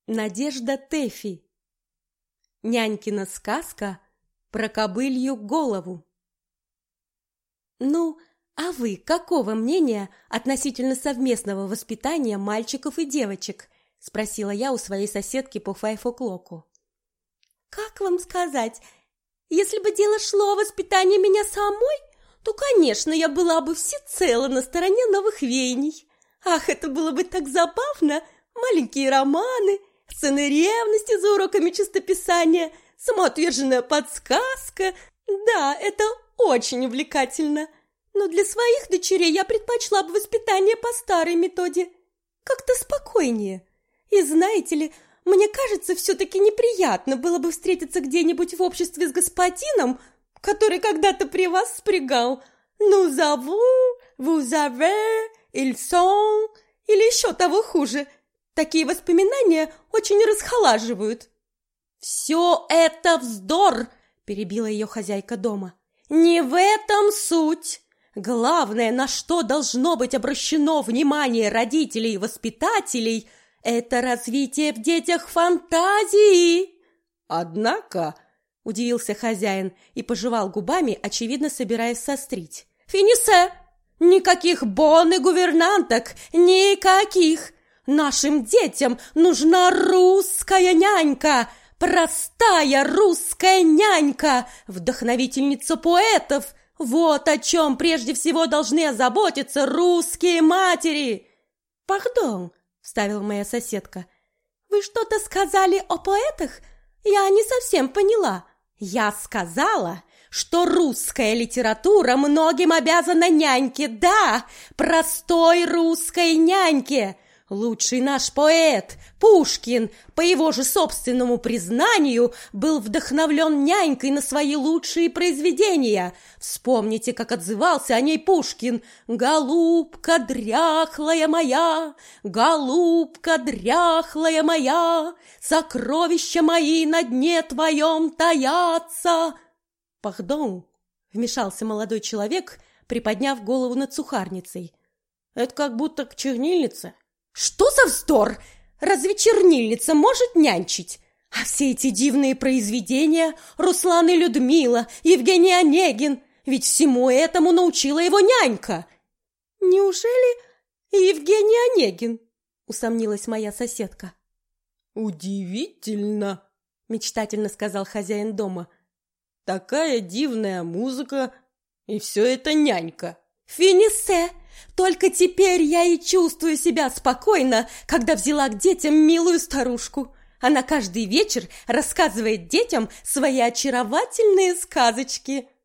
Надежда Тэфи. Нянькина сказка про кобылью голову. Ну, а вы какого мнения относительно совместного воспитания мальчиков и девочек? Спросила я у своей соседки по файфоклоку. Как вам сказать, если бы дело шло о воспитании меня самой, то, конечно, я была бы всецело на стороне новых веяний. Ах, это было бы так забавно! Маленькие романы, сцены ревности за уроками чистописания, самоотверженная подсказка. Да, это очень увлекательно. Но для своих дочерей я предпочла бы воспитание по старой методе. Как-то спокойнее. И знаете ли, мне кажется, все-таки неприятно было бы встретиться где-нибудь в обществе с господином, который когда-то при вас спрягал «nous avons», «vous avez», «ils sont» или еще того хуже. Такие воспоминания очень расхолаживают. «Все это вздор!» – перебила ее хозяйка дома. «Не в этом суть! Главное, на что должно быть обращено внимание родителей и воспитателей – это развитие в детях фантазии!» «Однако...» – удивился хозяин и пожевал губами, очевидно собираясь сострить. «Финисе! Никаких бон и гувернанток! Никаких! Нашим детям нужна русская нянька, простая русская нянька, вдохновительница поэтов. Вот о чем прежде всего должны озаботиться русские матери!» «Пардон», — вставила моя соседка, — «вы что-то сказали о поэтах? Я не совсем поняла». «Я сказала, что русская литература многим обязана няньке, да, простой русской няньке». Лучший наш поэт, Пушкин, по его же собственному признанию, был вдохновлен нянькой на свои лучшие произведения. Вспомните, как отзывался о ней Пушкин. «Голубка дряхлая моя, голубка дряхлая моя, сокровища мои на дне твоем таятся». «Пардон», — вмешался молодой человек, приподняв голову над сухарницей. «Это как будто к чернильнице». «Что за вздор? Разве чернильница может нянчить? А все эти дивные произведения Руслан и Людмила, Евгений Онегин, ведь всему этому научила его нянька». «Неужели Евгений Онегин?» — усомнилась моя соседка. «Удивительно», — мечтательно сказал хозяин дома. «Такая дивная музыка, и все это нянька». «Финисе! Только теперь я и чувствую себя спокойно, когда взяла к детям милую старушку. Она каждый вечер рассказывает детям свои очаровательные сказочки».